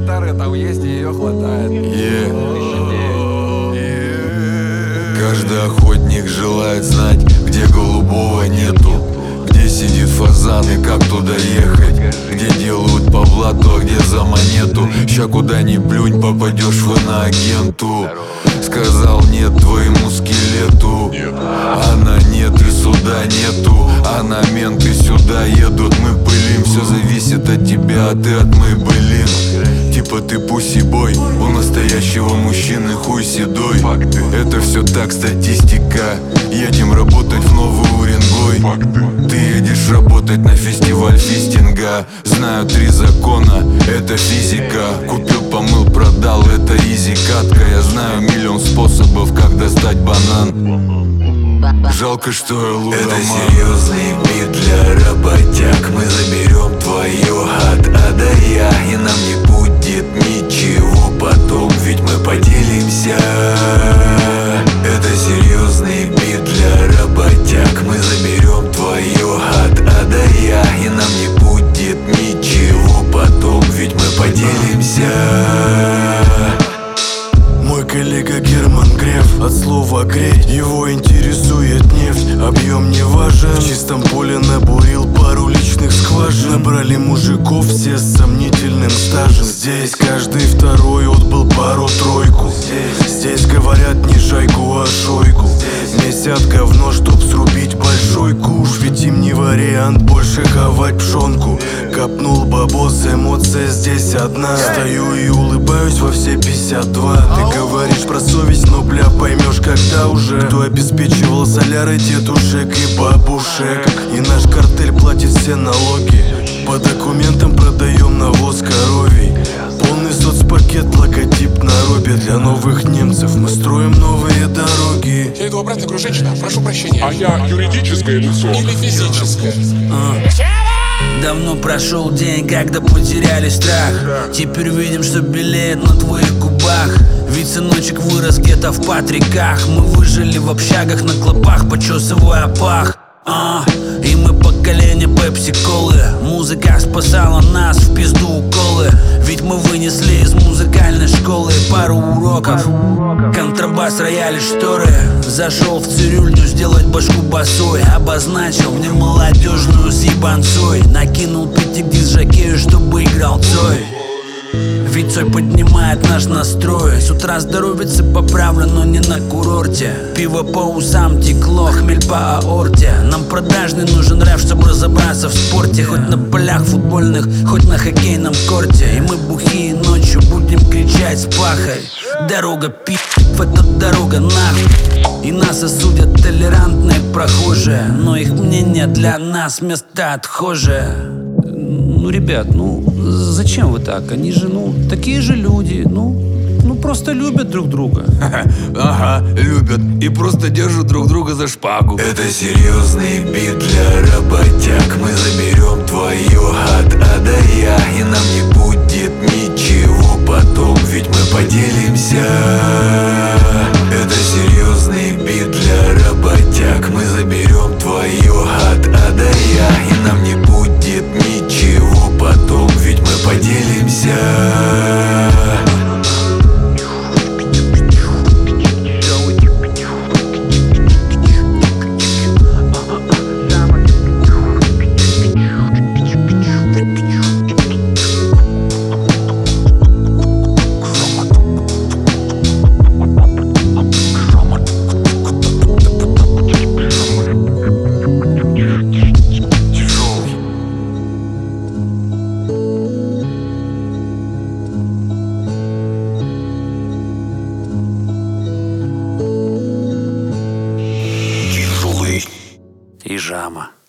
гитары там есть, и ее хватает. Каждый охотник желает знать, где голубого нету, где сидит фазан и как туда ехать, где делают по блату, а где за монету. Ща куда ни плюнь, попадешь в иноагенту. Сказал нет твоему скелету, она нет и суда нету, а на менты сюда едут. Мы пылим, все зависит от тебя, а ты от моей былин. Типа ты пуси-бой, у настоящего мужчины хуй седой. Это все так, статистика. Едем работать в новый Уренгой. Ты едешь работать на фестиваль фистинга. Знаю 3 закона, это физика. Купил, помыл, продал, это изи катка. Я знаю миллион способов, как достать банан. Жалко, что я лудоман. Это серьезный бит для работяг. Мы заберем твое от А до Я, и нам не будет ничего потом, ведь мы поделимся. Это серьезный бит для работяг. Мы заберем твое от А до Я, и нам не будет ничего потом, ведь мы поделимся. Мой коллега Герман Греф от слова греть. Его интересует нефть, объем не важен. В чистом поле набурил пару личных скважин. Набрали мужиков все с сомнительным стажем. Здесь каждый второй отбыл пару-тройку. Здесь говорят не шайку, а шойку. Месят говно, чтоб срубить большой куш. Ведь им не вариант больше хавать пшенку. Копнул бабос, эмоция здесь одна. Стою и улыбаюсь во все 52. Ты говоришь про совесть, но бля поймешь когда уже. Кто обеспечивал соляры дедушек и бабушек. И наш картель платит все налоги. По документам продаем навоз коровий. Полный соцпакет, логотип на робе. Для новых немцев мы строим новые дороги. Я иду обратно, говорю, женщина, прошу прощения. А я юридическое лицо. Или физическое. Давно прошел день, когда потеряли страх. Теперь видим, что белеет на твоих губах. Ведь сыночек вырос где-то в Патриках. Мы выжили в общагах на клопах, почесывая пах. И мы поколение пепси-колы. Музыка спасала нас, в пизду уколы. Ведь мы вынесли из музыкальной школы пару уроков. Контрабас, рояли, шторы. Зашел в цирюльню сделать башку босой. Обозначил мне молодежную с ебанцой. Накинул пятигдис жокею, чтобы играл Цой. Ведь Цой поднимает наш настрой. С утра здоровится поправлю, но не на курорте. Пиво по усам текло, хмель по аорте. Нам продажный нужен рэп, чтобы разобраться в спорте. Хоть на полях футбольных, хоть на хоккейном корте. И мы бухие ночью будем кричать с пахой. Дорога пи***в, это дорога нахуй. И нас осудят толерантные прохожие. Но их мнение для нас место отхожее. Ну, ребят, зачем вы так? Они же, такие же люди, просто любят друг друга. Ага, любят и просто держат друг друга за шпагу. Это серьезный бит для работяг. Мы заберем твое от А до Я, и нам не будет ничего потом, ведь мы поделимся. Это серьезный бит для работяг. Мы заберем твое от А до Я, и нам не будет ничего потом, ведь мы поделимся. И Жама.